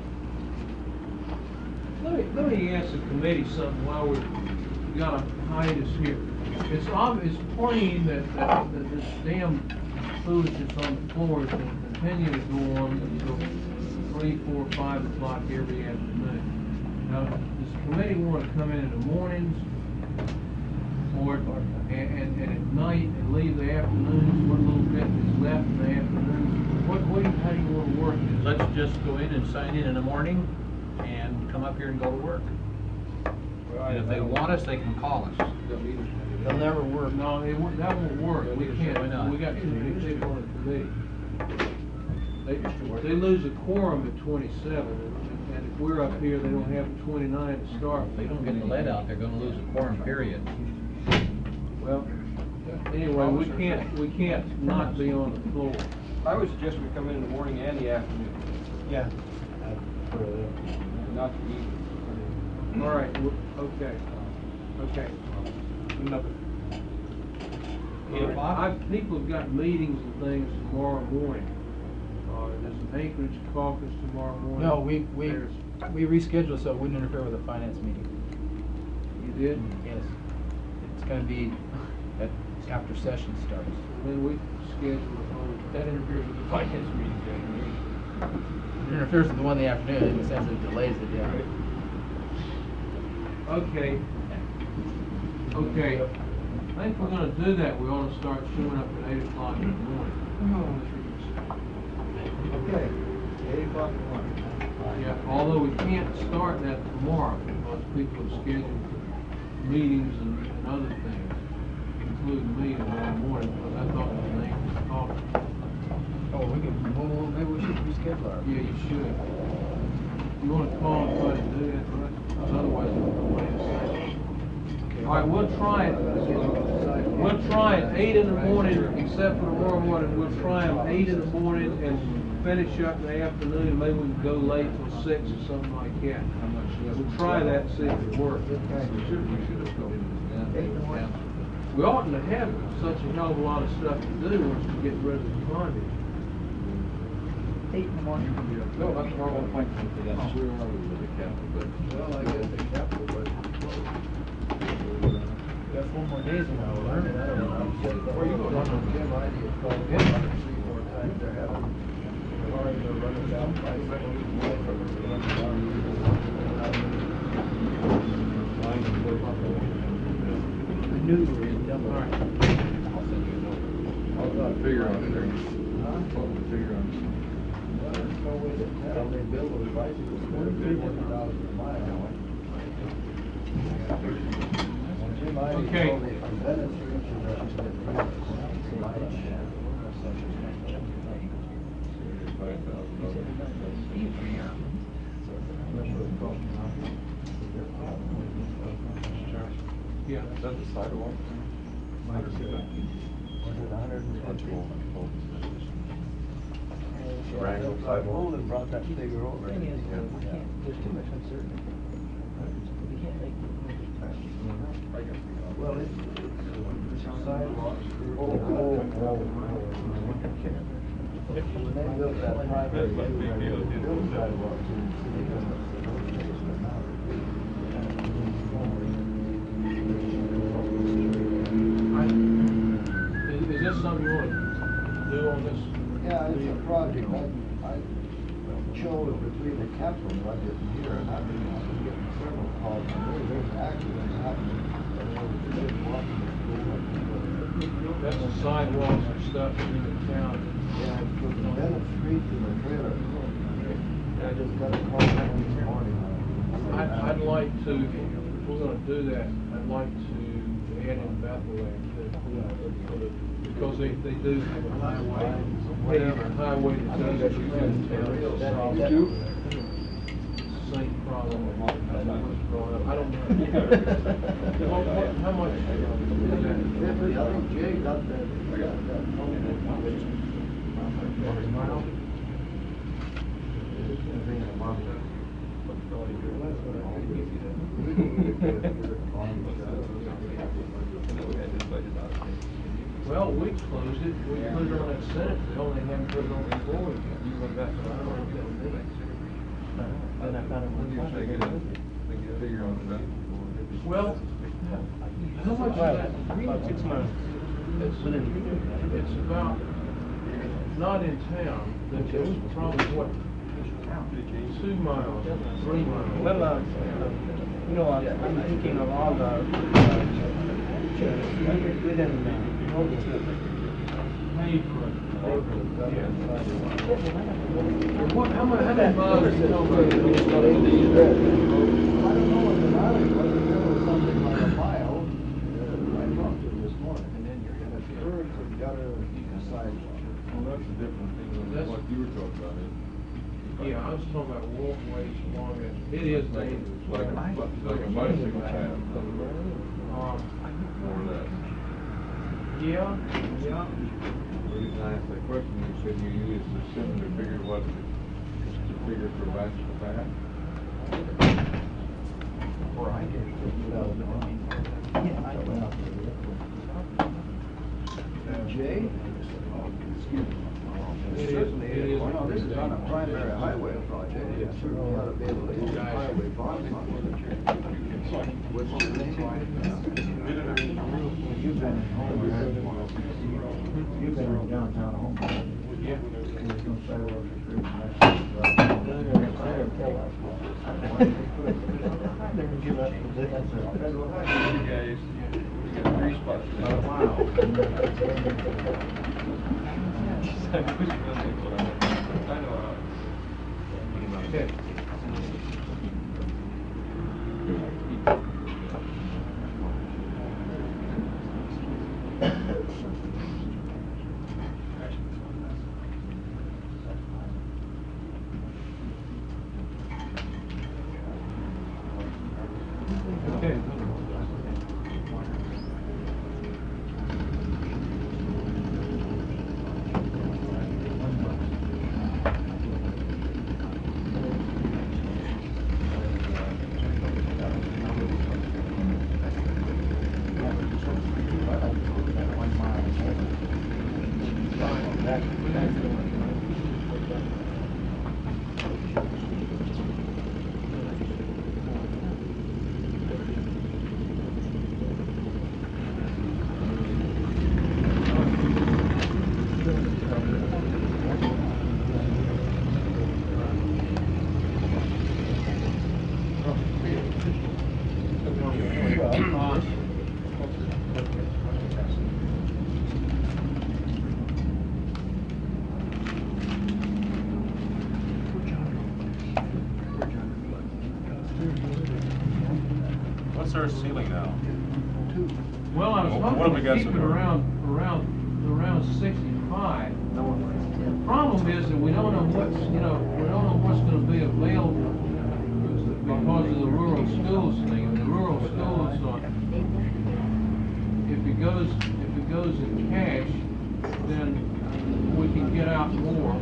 Let me, let me ask the committee something while we've got a hiatus here. It's ob, it's plain that, that, that this damn foolishness on the floor is gonna continue to go on until three, four, five o'clock every afternoon. Now, does the committee wanna come in in the mornings or, and, and, and at night and leave the afternoons, what little bit is left in the afternoons? What, what, do you- how do you wanna work this? Let's just go in and sign in in the morning and come up here and go to work. And if they want us, they can call us. They'll never work. No, it won't, that won't work, we Why can't, not? we got too many people on the committee. They, they lose a quorum at twenty-seven, and, and if we're up here, they don't have twenty-nine to start. If they don't get the lead out, they're gonna lose a quorum, period. Well, anyway, we can't, we can't not be on the floor. I would suggest we come in in the morning and the afternoon, Yeah. not the evening. All right, w- okay, okay. Eight o'clock? I, people have got meetings and things tomorrow morning. Uh, there's an Anchorage caucus tomorrow morning. No, we, we, There's- we rescheduled so it wouldn't interfere with the finance meeting. You did? Yes. It's gonna be at, after session starts. Then we scheduled a whole. That interferes with the finance meeting. It interferes with the one in the afternoon in the sense that it delays it, yeah. Okay. Okay. I think if we're gonna do that, we ought to start showing up at eight o'clock in the morning. Okay, eight o'clock in the morning. Yeah, although we can't start that tomorrow because people are scheduled meetings and, and other things, including me tomorrow morning, because I thought the name was talking. Oh, we can, well, maybe we should reschedule our. Yeah, you should. You wanna call and try to do that, right? Because otherwise we'll go away and say. All right, we'll try it, we'll try it eight in the morning, except for tomorrow morning, we'll try them eight in the morning and finish up in the afternoon, maybe we can go late till six or something like that. We'll try that, see if it works. We should, we should have told him this down. We oughtn't to have such a hell of a lot of stuff to do once we get rid of the convicts. Eight in the morning. No, that's the wrong appointment for that. We are with the capital, but. Well, I guess the capital budget. Got four more days and I'll learn it. I don't know. Where you going? Jim, I need to call him three, four times. They're having, they're already running down by seven. I knew you were in double. All right. I'll send you a note. I'll put a figure on it there. Huh? I'll put a figure on it. Well, there's no way to tell. They build those bicycles for fifty thousand a mile. Jim, I need to Okay. call the Venice region of the. Five thousand dollars. Yeah. Is that the sidewalk? Was it a hundred and fifty? Wrangle sidewalk? Roland brought that figure over. Thing is, Yeah. we can't, there's too much uncertainty. We can't make. Well, it's, it's sidewalks. Oh, oh, oh. When they built that primary, That's what big deal they is. built sidewalks in the city limits, so those days are now. I- Is, is this something you want to do on this? Yeah, it's a project, I, I chose between the capital budget and here, and I've been, I've been getting several calls, and there- there's accidents happening. and there was kids walking to school and people- That's the sidewalks and stuff in the town. Yeah, it's from the Bennett Street to the trailer. I just got a call this morning. I'd, I'd like to, if we're gonna do that, I'd like to add in Bethlehem too. Because they, they do have a highway, whatever highway that does you in town. Same problem. I don't know. What, what, how much is that? Fifty, I think Jay got that, got that. Mile? Well, we closed it, we put it on that Senate bill, and they haven't put it on the floor yet. You went back, I don't know what that means. Then I found it When do you one think it time. is? Think you figure on that? Well, how much is that? About six miles. It's, it's about, not in town, but it's probably what, two miles, three miles. Well, uh, you know, I'm I'm thinking of all the, uh, within, uh, all the Paid for it. Yeah. What, how much, how many miles is it over? I don't know what the mileage was, but there was something like a mile, uh, I talked to him this morning. And then you're gonna. Curbs and gutter sidewalk. Well, that's a different thing than what you were talking about. It- Yeah, I was talking about walkways along it. It is dangerous. Like a, like a bicycle path. Um, More or less. yeah, yeah. The reason I asked that question, you said you used the similar figure, what, the figure for bicycle path? Or I get fifty thousand. Yeah, I don't know. Jay? Excuse me. Certainly, It is. well, no, this is on a primary highway project, you certainly ought to be able to use highway bonds. What's your name? You've been, you've been in downtown home. Yeah. There's no sidewalks or streets. They're gonna give us, that's a federal highway. You guys, you got three spots. Okay. what's our ceiling now? Well, I was What- what have we hoping got to keep so it far? around, around, around sixty-five. The problem is that we don't know what's, you know, we don't know what's gonna be available because of the rural schools thing. And the rural schools, uh, if it goes, if it goes in cash, then we can get out more.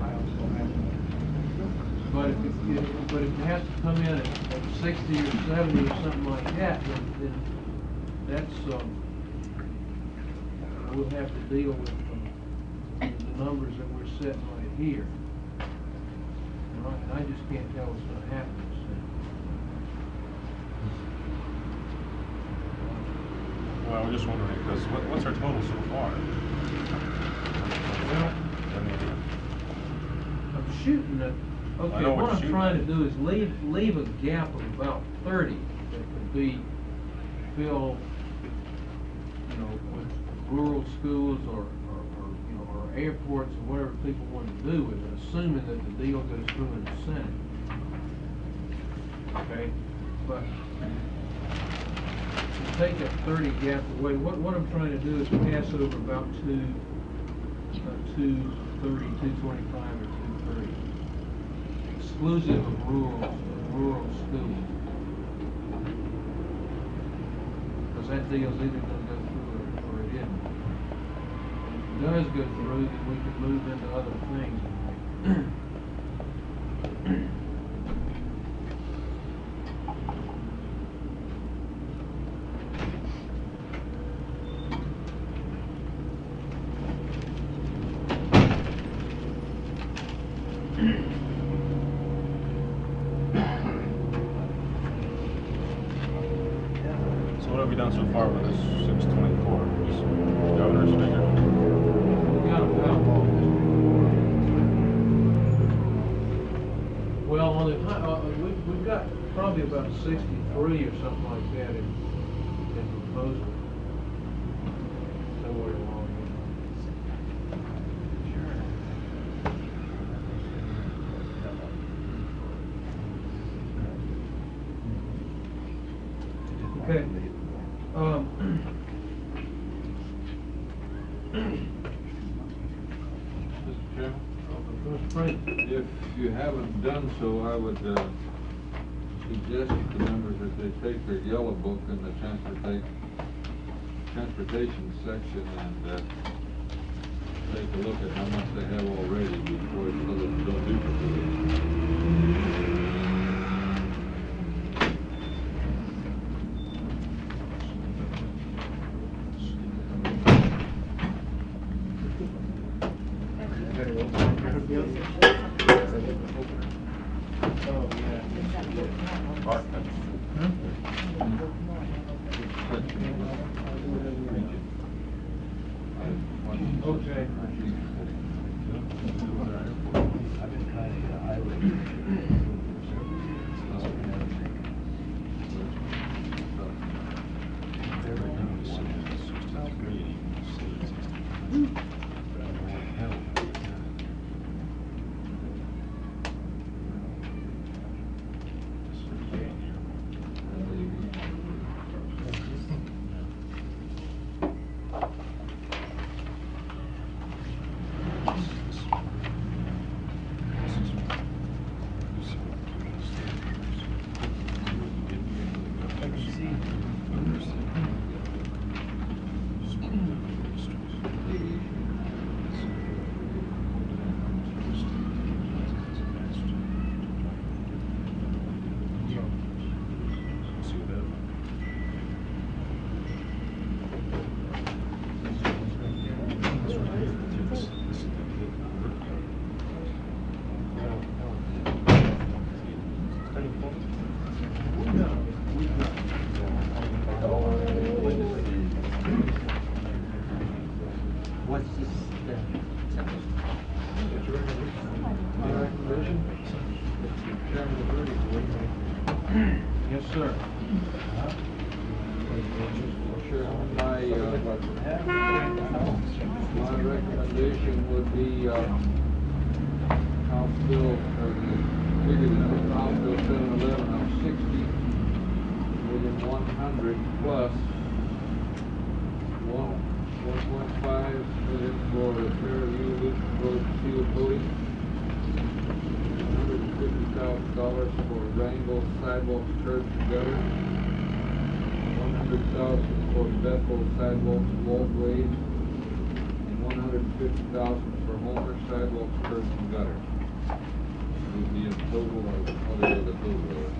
But if, it- if, but if it has to come in at at sixty or seventy or something like that, then, then that's, um, we'll have to deal with, um, the numbers that we're setting right here. And I, and I just can't tell what's gonna happen. Well, we're just wondering, because what, what's our total so far? Well, I mean, I'm shooting at, I okay, know what what you're I'm shooting trying at. to do is leave, leave a gap of about thirty that could be filled, you know, with rural schools or, or, or, you know, or airports or whatever people want to do with it, assuming that the deal goes through in the Senate. Okay, but to take that thirty gap away, what, what I'm trying to do is pass over about two, uh, two thirty, two twenty-five, or two thirty, exclusive of rural, rural schools. Because that deal's either gonna go through or, or it isn't. If it does go through, then we can move into other things. so what have we done so far with this six twenty-four? Just governor's figure? We got about, well, on the, hi- uh, we, we've got probably about sixty-three or something like that in, in proposal. Somewhere along there. Okay. Um, Mister Chairman? Mister Frank? If you haven't done so, I would uh, suggest to the members that they take their yellow book in the transportation, transportation section and uh, take a look at how much they have already before it's so that you don't duplicate it. Okay. I've been trying to get a highway. What's this, the, My recommendation, Mister Chairman, is ready for it. Yes, sir. Sure, my, uh, my recommendation would be, uh, House Bill, or the figure that House Bill seven eleven of sixty million one hundred hundred plus one, one point five million for the Fairview Loop Road seal coating. One hundred and fifty thousand dollars for Wrangle sidewalks, curbs, and gutters. One hundred thousand for Bethel sidewalks, walkways, and one hundred and fifty thousand for Homer sidewalks, curbs, and gutters. It would be a total of, oh, there was a total there.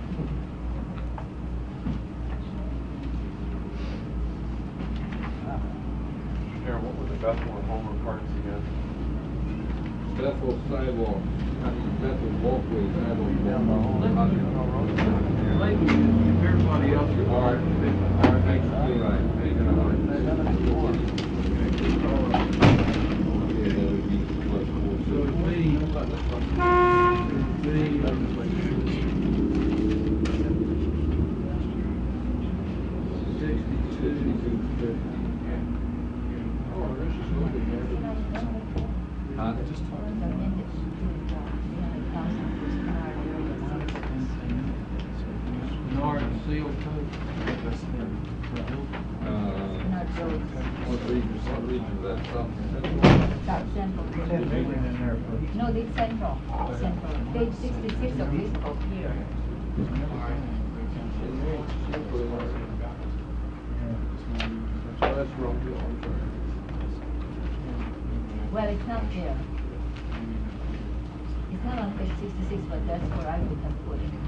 Sharon, what were the Bethel and Homer parts again? Bethel sidewalk, I mean Bethel walkway, sidewalk. Like, if everybody else are. All right, all right, thanks, you're right, make it a hundred. Okay, that would be plus four. So it'd be, it'd be, sixty-two fifty. Oh, this is looking Huh? Bernard seal coat. Uh, what region, what region is that, South Central? South Central. No, it's Central, Central. Page sixty-six of this book here. So that's wrong. Well, it's not there. It's not on page sixty-six, but that's where I would have put it.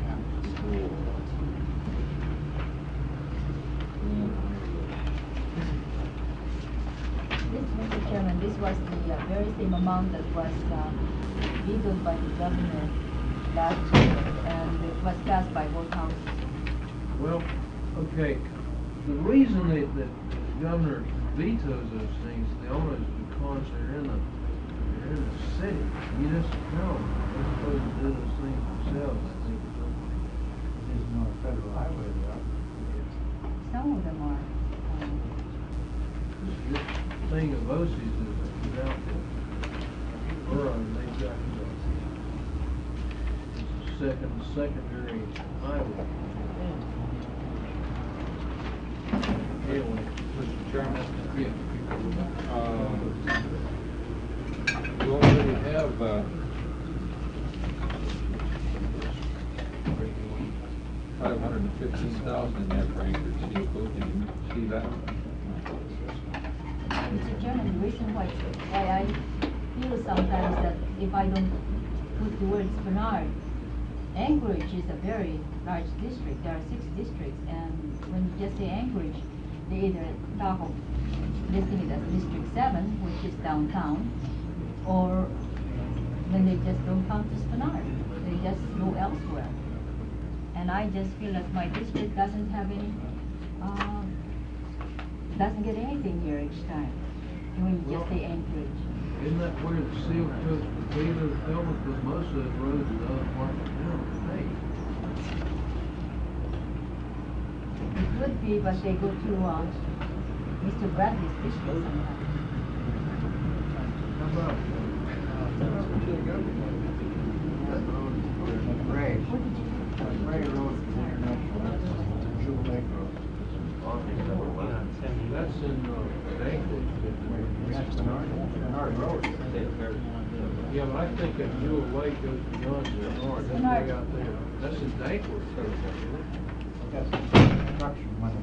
This, Mister Chairman, this was the uh, very same amount that was uh, vetoed by the governor last year, and it was passed by both houses. Well, okay, the reason that, that the governor vetoes those things, the only is because they're in the, they're in the city, municipality, they're supposed to do those things themselves, I think. There's no federal highway there. Some of them are. Um, This thing of O C S is out there. Borough, and they've got, uh, it's a second, secondary highway. Anyway, Mister Chairman? yeah. Uh, you already have, uh, five hundred and fifteen thousand in there for Anchorage Sea Coast, did you see that? Mister Chairman, the reason why, why I feel sometimes that if I don't put the words Bernard, Anchorage is a very large district. There are six districts, and when you just say Anchorage, they either talk of listing it as District Seven, which is downtown, or then they just don't count as Bernard. They just go elsewhere. And I just feel that my district doesn't have any, uh, doesn't get anything here each time, when you just say Anchorage. Isn't that where the seal coats would be, those filming, because most of those roads in other parts of town are paved. It could be, but they go to, uh, Mister Bradley's district sometimes. How about, Ray. What did you? Ray Road is international, that's Jewel Lake Road. that's in, uh, Anchorage. That's Bernard, Bernard Road. Yeah, but I think that Jewel Lake goes beyond Bernard, that's Bernard. way out there. That's in Anchorage. That's construction money.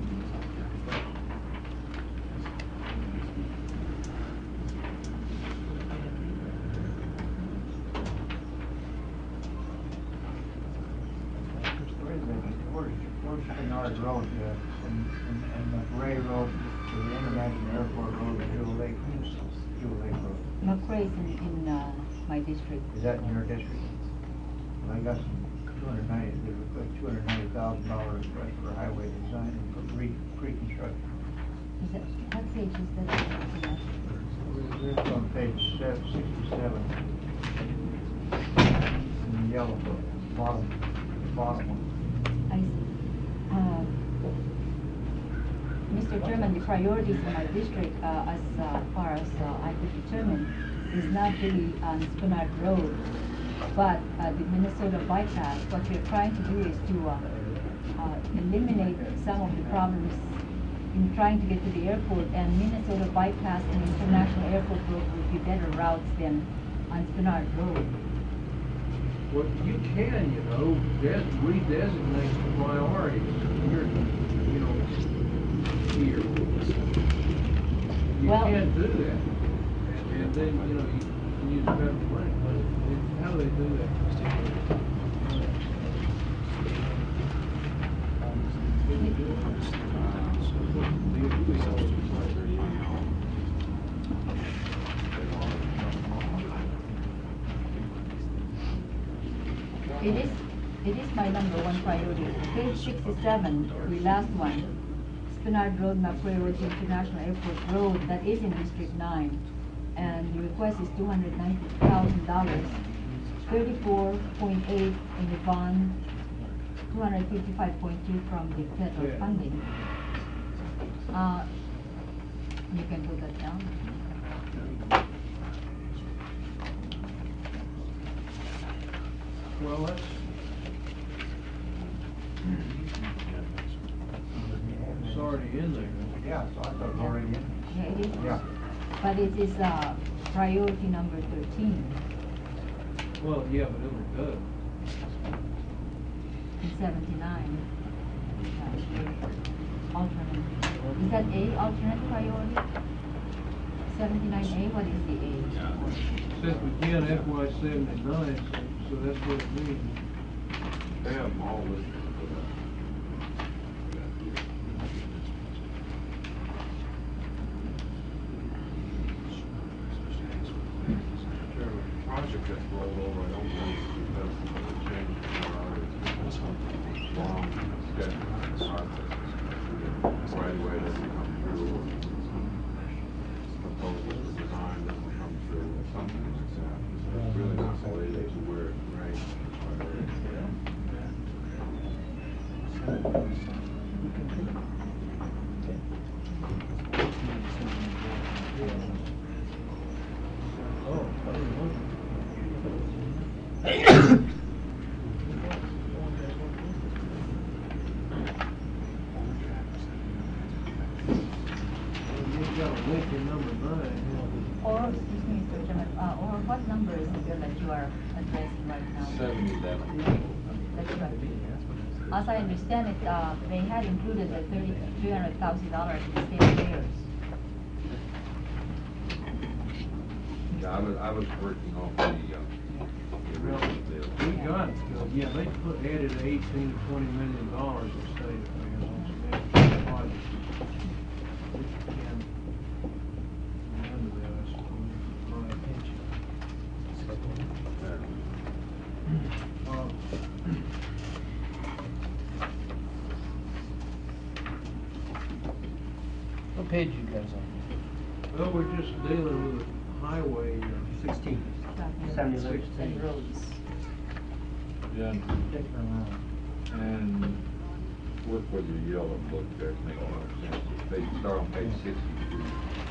Where's, where's Bernard Road, uh, and, and, and McRae Road to the International Airport Road, Jewel Lake, Jewel Lake Road? McRae's in, in, uh, my district. Is that in your district? Well, I got some two hundred ninety, there's like two hundred ninety thousand dollars request for highway design and for pre, pre-construction. Is that, what page is that? It's on page seven, sixty-seven. In the yellow book, bottom, bottom one. I see. Uh, Mister Chairman, the priorities in my district, uh, as uh, far as uh, I could determine, is not really on Spinard Road, but uh, the Minnesota bypass. What we're trying to do is to uh, uh, eliminate some of the problems in trying to get to the airport, and Minnesota bypass and International Airport Road would be better routes than on Spenard Road. Well, you can, you know, des redesignate the priorities. You're, you know, here. You Well- can do that. And, and then, you know, you can use federal money. But it- how do they do that? It is, it is my number one priority. Page sixty-seven, the last one, Spenard Road, McRae Road to International Airport Road, that is in District nine. And the request is two hundred ninety thousand dollars, thirty-four point eight in the bond, two hundred fifty-five point two from the federal Yeah. funding. Uh, you can put that down. Well, that's. It's already in there. Yeah, so I thought it was already in. Yeah, it is. Yeah. But it is, uh, priority number thirteen Well, yeah, but it was good. in seventy-nine. Uh, Alternate, is that A, alternate priority? Seventy-nine A, what is the A? Says begin F Y seventy-nine, so, so that's what it means. They have them all listed. Project gets rolled over, I don't think because of the change in our long schedule process. Right away doesn't come through. Proposal for design doesn't come through, or something like that. So it's really not related to where it ranks. You've got a link in number nine. Or, excuse me, Mister Chairman, uh, or what number is the bill that you are addressing right now? Seventy-seven. That's right. As I understand it, uh, they had included the thirty, three hundred thousand dollars in state fares. Yeah, I was, I was working off the, uh, the original bill. We got, uh, yeah, they put, added eighteen, twenty million dollars in state affairs on some major projects. Which can, remember that, I suppose, my attention. Uh, What page you guys on? Well, we're just dealing with highway. uh, Sixteen. Seventy Sixteen. roads. Yeah, and work with your yellow book there, make more sense. They start on page sixty-two.